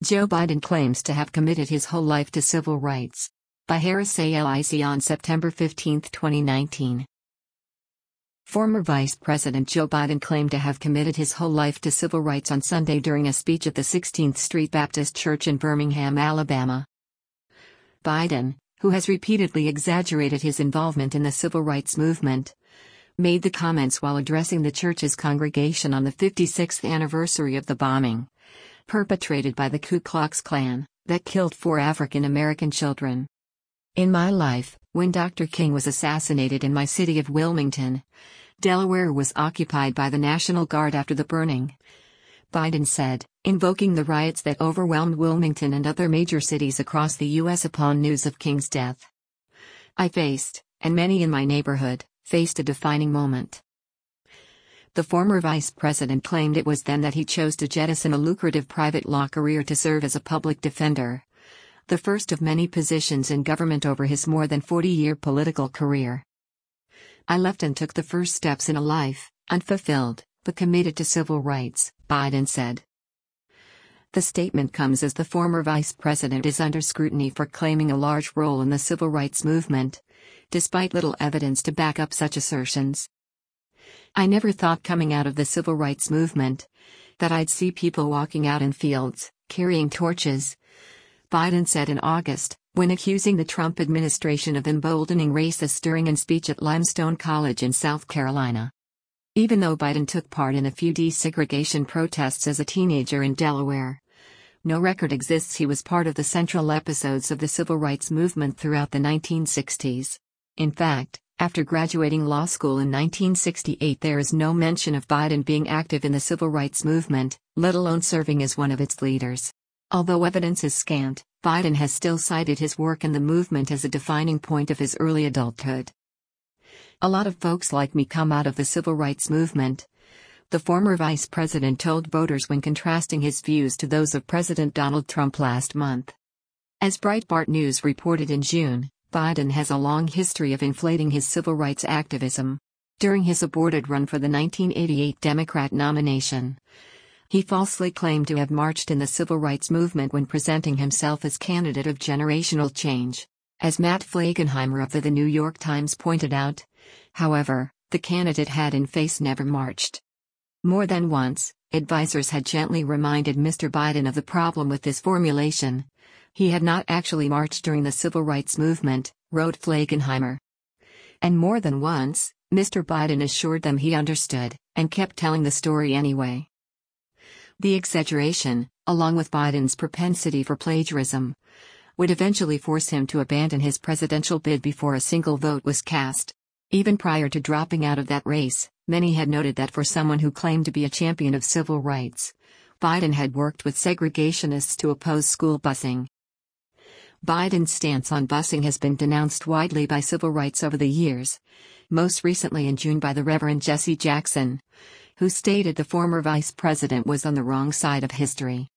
Joe Biden claims to have committed his whole life to civil rights. By Harris A.L.I.C. on September 15, 2019. Former Vice President Joe Biden claimed to have committed his whole life to civil rights on Sunday during a speech at the 16th Street Baptist Church in Birmingham, Alabama. Biden, who has repeatedly exaggerated his involvement in the civil rights movement, made the comments while addressing the church's congregation on the 56th anniversary of the bombing, perpetrated by the Ku Klux Klan, that killed 4 African American children. In my life, when Dr. King was assassinated in my city of Wilmington, Delaware was occupied by the National Guard after the burning, Biden said, invoking the riots that overwhelmed Wilmington and other major cities across the U.S. upon news of King's death. I faced, and many in my neighborhood, faced a defining moment. The former vice president claimed it was then that he chose to jettison a lucrative private law career to serve as a public defender, the first of many positions in government over his more than 40-year political career. I left and took the first steps in a life, unfulfilled, but committed to civil rights, Biden said. The statement comes as the former vice president is under scrutiny for claiming a large role in the civil rights movement, despite little evidence to back up such assertions. I never thought coming out of the civil rights movement that I'd see people walking out in fields, carrying torches, Biden said in August, when accusing the Trump administration of emboldening racist during a speech at Limestone College in South Carolina. Even though Biden took part in a few desegregation protests as a teenager in Delaware, no record exists he was part of the central episodes of the civil rights movement throughout the 1960s. In fact, after graduating law school in 1968, there is no mention of Biden being active in the civil rights movement, let alone serving as one of its leaders. Although evidence is scant, Biden has still cited his work in the movement as a defining point of his early adulthood. A lot of folks like me come out of the civil rights movement, the former vice president told voters when contrasting his views to those of President Donald Trump last month. As Breitbart News reported in June, Biden has a long history of inflating his civil rights activism. During his aborted run for the 1988 Democrat nomination, he falsely claimed to have marched in the civil rights movement when presenting himself as candidate of generational change. As Matt Flegenheimer of The New York Times pointed out, however, the candidate had in fact never marched. More than once, advisors had gently reminded Mr. Biden of the problem with this formulation. He had not actually marched during the civil rights movement, wrote Flegenheimer. And more than once, Mr. Biden assured them he understood, and kept telling the story anyway. The exaggeration, along with Biden's propensity for plagiarism, would eventually force him to abandon his presidential bid before a single vote was cast. Even prior to dropping out of that race, many had noted that for someone who claimed to be a champion of civil rights, Biden had worked with segregationists to oppose school busing. Biden's stance on busing has been denounced widely by civil rights over the years, most recently in June by the Reverend Jesse Jackson, who stated the former vice president was on the wrong side of history.